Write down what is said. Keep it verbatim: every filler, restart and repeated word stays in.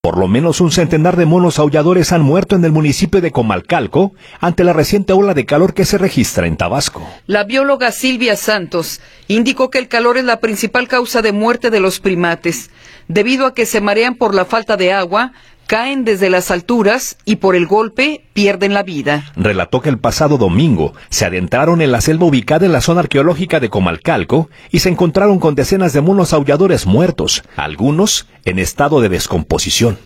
Por lo menos un centenar de monos aulladores han muerto en el municipio de Comalcalco ante la reciente ola de calor que se registra en Tabasco. La bióloga Silvia Santos indicó que el calor es la principal causa de muerte de los primates, debido a que se marean por la falta de agua, caen desde las alturas y por el golpe pierden la vida. Relató que el pasado domingo se adentraron en la selva ubicada en la zona arqueológica de Comalcalco y se encontraron con decenas de monos aulladores muertos, algunos en estado de descomposición.